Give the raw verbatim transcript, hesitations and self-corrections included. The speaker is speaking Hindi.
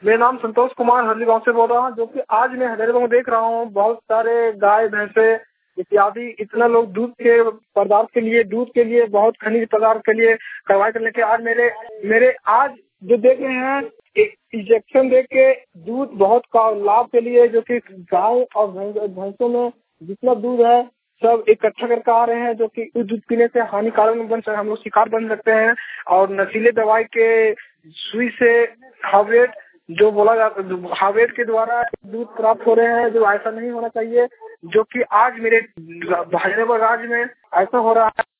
मेरा नाम संतोष कुमार हरली गांव से बोल रहा हूँ। जो कि आज मैं हजारीबाग में देख रहा हूँ बहुत सारे गाय भैंसे इत्यादि इतना लोग दूध के पदार्थ के लिए दूध के लिए बहुत खनिज पदार्थ के लिए कार्रवाई करने के आज मेरे मेरे आज जो देख रहे हैं इंजेक्शन दे के दूध बहुत का लाभ के लिए जो कि गाय और भैंसों में जितना दूध है सब इकट्ठा करके आ रहे हैं, जो कि दूध पीने से हानिकारक बन सकते, हम लोग शिकार बन सकते हैं। और नशीले दवाई के सुई से हार्वेट जो बोला जाता है हार्वेट के द्वारा दूध प्राप्त हो रहे हैं, जो ऐसा नहीं होना चाहिए। जो कि आज मेरे हजारीबाग राज्य में ऐसा हो रहा है।